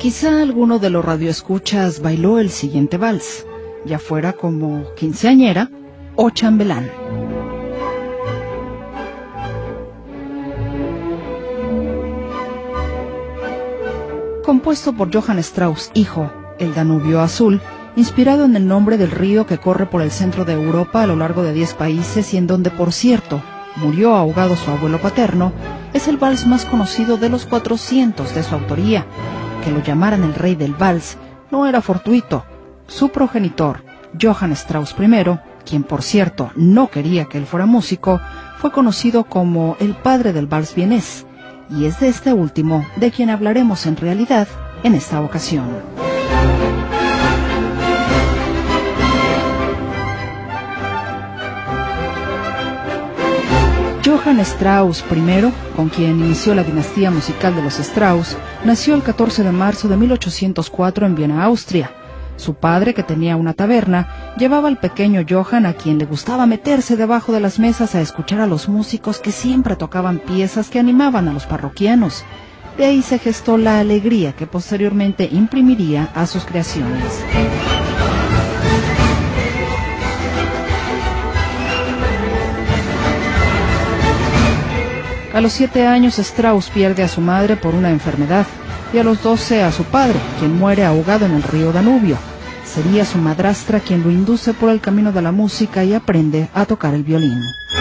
Quizá alguno de los radioescuchas bailó el siguiente vals, ya fuera como quinceañera o chambelán. Compuesto por Johann Strauss, hijo, el Danubio Azul, inspirado en el nombre del río que corre por el centro de Europa a lo largo de 10 países y en donde, por cierto, murió ahogado su abuelo paterno, es el vals más conocido de los 400 de su autoría. Que lo llamaran el rey del vals no era fortuito. Su progenitor, Johann Strauss I, quien por cierto no quería que él fuera músico, fue conocido como el padre del vals vienés, y es de este último de quien hablaremos en realidad en esta ocasión. Johann Strauss I, con quien inició la dinastía musical de los Strauss, nació el 14 de marzo de 1804 en Viena, Austria. Su padre, que tenía una taberna, llevaba al pequeño Johann, a quien le gustaba meterse debajo de las mesas a escuchar a los músicos que siempre tocaban piezas que animaban a los parroquianos. De ahí se gestó la alegría que posteriormente imprimiría a sus creaciones. A los 7 años Strauss pierde a su madre por una enfermedad y a los 12 a su padre, quien muere ahogado en el río Danubio. Sería su madrastra quien lo induce por el camino de la música y aprende a tocar el violín.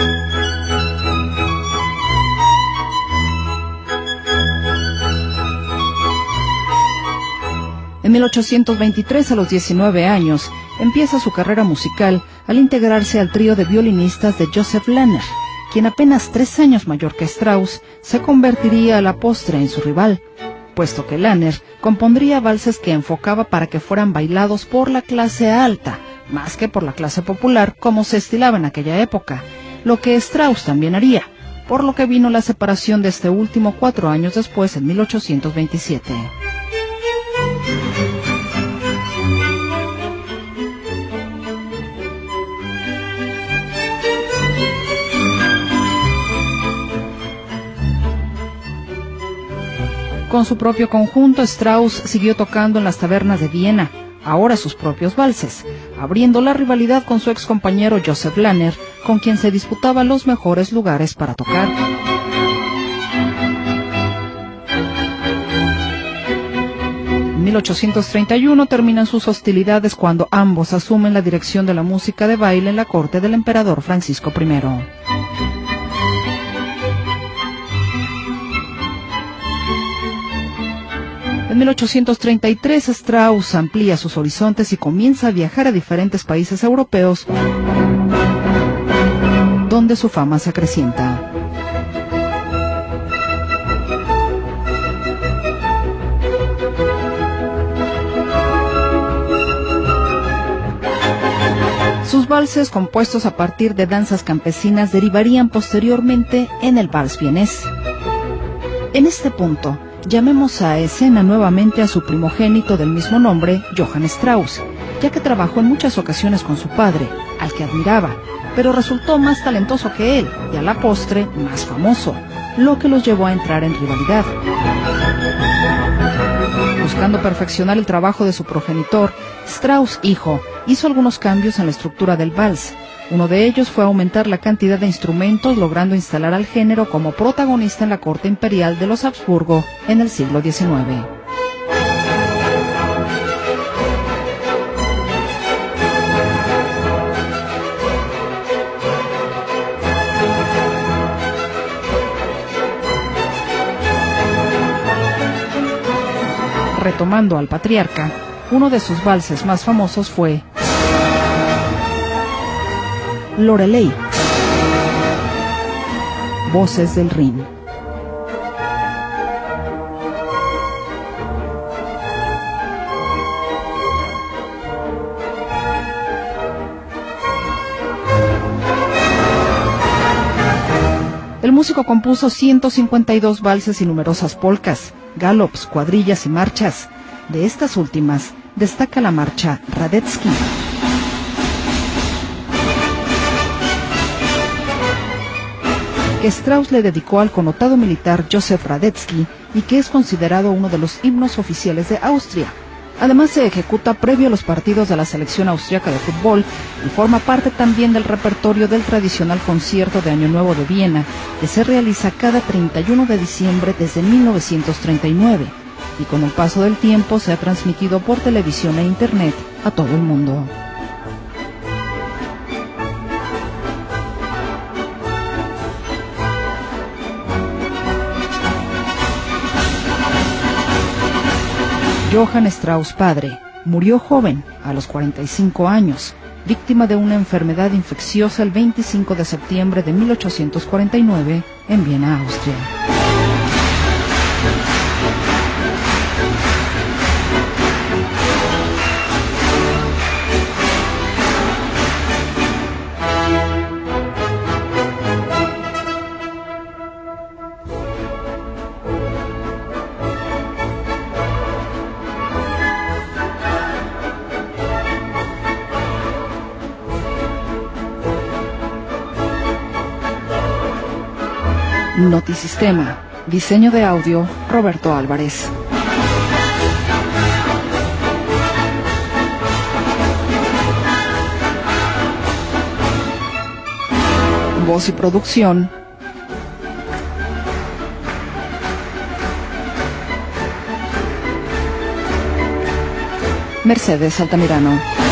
En 1823, a los 19 años, empieza su carrera musical al integrarse al trío de violinistas de Joseph Lahner, quien apenas 3 años mayor que Strauss se convertiría a la postre en su rival, puesto que Lahner compondría valses que enfocaba para que fueran bailados por la clase alta, más que por la clase popular como se estilaba en aquella época, lo que Strauss también haría, por lo que vino la separación de este último 4 años después, en 1827. Con su propio conjunto, Strauss siguió tocando en las tabernas de Viena, ahora sus propios valses, abriendo la rivalidad con su ex compañero Joseph Lahner, con quien se disputaba los mejores lugares para tocar. En 1831 terminan sus hostilidades cuando ambos asumen la dirección de la música de baile en la corte del emperador Francisco I. En 1833 Strauss amplía sus horizontes y comienza a viajar a diferentes países europeos, donde su fama se acrecienta. Sus valses, compuestos a partir de danzas campesinas, derivarían posteriormente en el vals vienés. En este punto, llamemos a escena nuevamente a su primogénito del mismo nombre, Johann Strauss, ya que trabajó en muchas ocasiones con su padre, al que admiraba, pero resultó más talentoso que él y a la postre más famoso, lo que los llevó a entrar en rivalidad. Buscando perfeccionar el trabajo de su progenitor, Strauss, hijo, hizo algunos cambios en la estructura del vals. Uno de ellos fue aumentar la cantidad de instrumentos, logrando instalar al género como protagonista en la corte imperial de los Habsburgo en el siglo XIX. Retomando al patriarca, uno de sus valses más famosos fue Lorelei, Voces del Rin. El músico compuso 152 valses y numerosas polcas, galops, cuadrillas y marchas. De estas últimas, destaca la marcha Radetzky, que Strauss le dedicó al connotado militar Joseph Radetzky, y que es considerado uno de los himnos oficiales de Austria. Además, se ejecuta previo a los partidos de la selección austriaca de fútbol y forma parte también del repertorio del tradicional concierto de Año Nuevo de Viena, que se realiza cada 31 de diciembre desde 1939, y con el paso del tiempo se ha transmitido por televisión e internet a todo el mundo. Johann Strauss padre murió joven, a los 45 años, víctima de una enfermedad infecciosa el 25 de septiembre de 1849 en Viena, Austria. Notisistema. Diseño de audio, Roberto Álvarez. Voz y producción, Mercedes Altamirano.